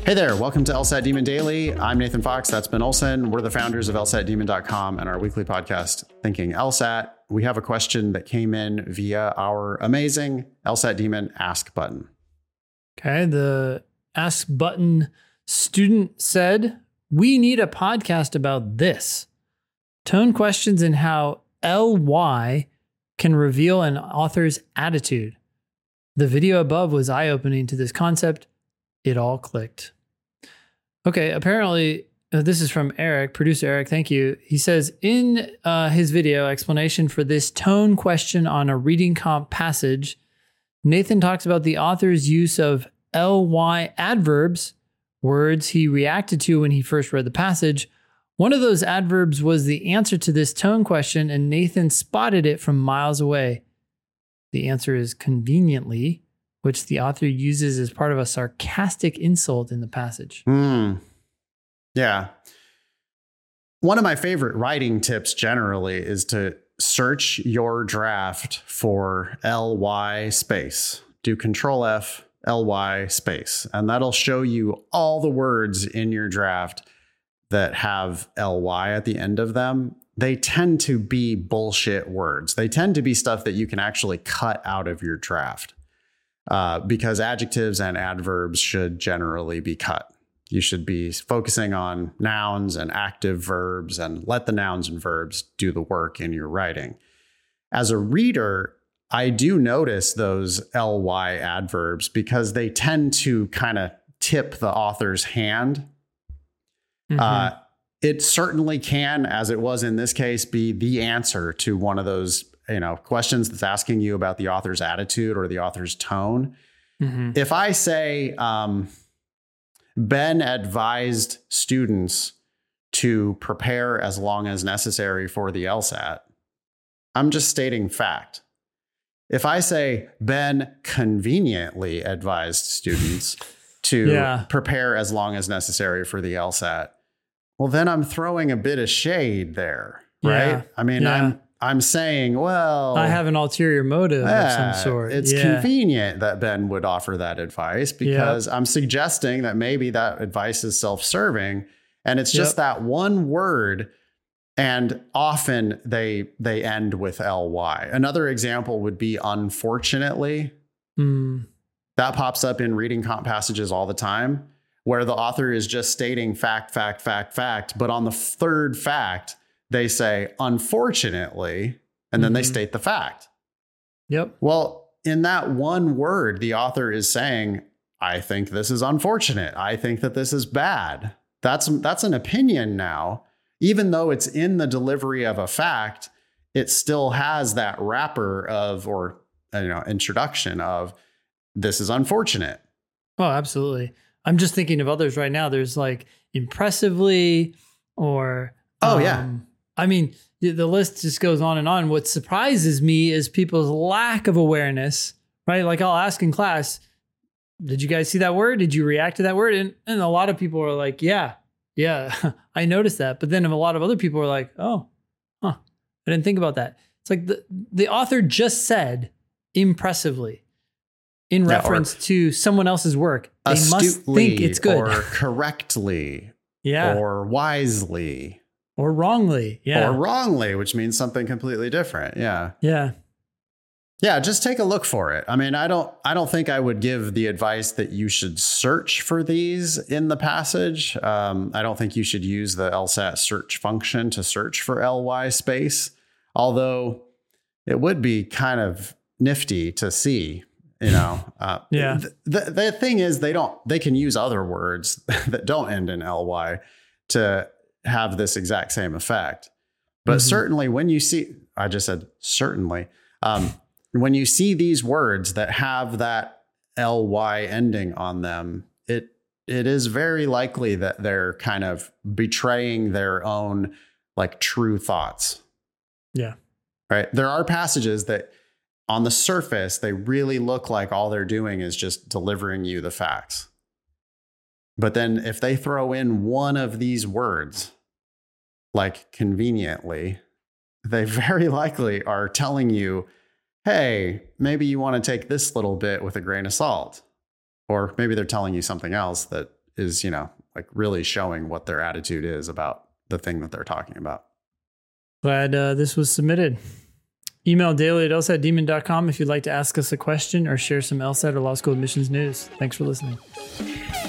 Hey there, welcome to LSAT Demon Daily. I'm Nathan Fox, that's Ben Olson. We're the founders of LSATdemon.com and our weekly podcast, Thinking LSAT. We have a question that came in via our amazing LSAT Demon Ask button. Okay, the Ask button student said, we need a podcast about this. Tone questions and how LY can reveal an author's attitude. The video above was eye-opening to this concept. It all clicked. Okay, apparently, this is from Eric, producer Eric, thank you. He says, in his video explanation for this tone question on a reading comp passage, Nathan talks about the author's use of ly adverbs, words he reacted to when he first read the passage. One of those adverbs was the answer to this tone question, and Nathan spotted it from miles away. The answer is conveniently, which the author uses as part of a sarcastic insult in the passage. Yeah. One of my favorite writing tips generally is to search your draft for ly space. Do Control F, ly space, and that'll show you all the words in your draft that have ly at the end of them. They tend to be bullshit words. They tend to be stuff that you can actually cut out of your draft. Because adjectives and adverbs should generally be cut. You should be focusing on nouns and active verbs and let the nouns and verbs do the work in your writing. As a reader, I do notice those ly adverbs because they tend to kind of tip the author's hand. Mm-hmm. It certainly can, as it was in this case, be the answer to one of those questions that's asking you about the author's attitude or the author's tone. Mm-hmm. If I say, Ben advised students to prepare as long as necessary for the LSAT, I'm just stating fact. If I say Ben conveniently advised students to prepare as long as necessary for the LSAT, well, then I'm throwing a bit of shade there, right? Yeah. I mean, I'm saying, well, I have an ulterior motive of some sort. It's convenient that Ben would offer that advice because I'm suggesting that maybe that advice is self-serving and it's just that one word. And often they end with ly. Another example would be unfortunately. That pops up in reading comp passages all the time where the author is just stating fact. But on the third fact, they say, unfortunately, and then they state the fact. Yep. Well, in that one word, the author is saying, I think this is unfortunate. I think that this is bad. That's an opinion now. Even though it's in the delivery of a fact, it still has that wrapper of, introduction of, this is unfortunate. Oh, absolutely. I'm just thinking of others right now. There's like impressively or... I mean, the list just goes on and on. What surprises me is people's lack of awareness, right? Like I'll ask in class, did you guys see that word? Did you react to that word? And a lot of people are like, yeah, I noticed that. But then a lot of other people are like, I didn't think about that. It's like the author just said impressively in reference to someone else's work. They must think it's good. Or correctly. Or wisely. Or wrongly. Or wrongly, which means something completely different. Yeah, just take a look for it. I mean, I don't think I would give the advice that you should search for these in the passage. I don't think you should use the LSAT search function to search for ly space, although it would be kind of nifty to see, The thing is they can use other words that don't end in ly to have this exact same effect. But certainly when you see, I just said certainly, when you see these words that have that ly ending on them, it is very likely that they're kind of betraying their own like true thoughts. Yeah. Right. There are passages that on the surface, they really look like all they're doing is just delivering you the facts. But then if they throw in one of these words, like conveniently, they very likely are telling you, hey, maybe you want to take this little bit with a grain of salt. Or maybe they're telling you something else that is, like really showing what their attitude is about the thing that they're talking about. Glad this was submitted. Email daily@lsatdemon.com if you'd like to ask us a question or share some LSAT or law school admissions news. Thanks for listening.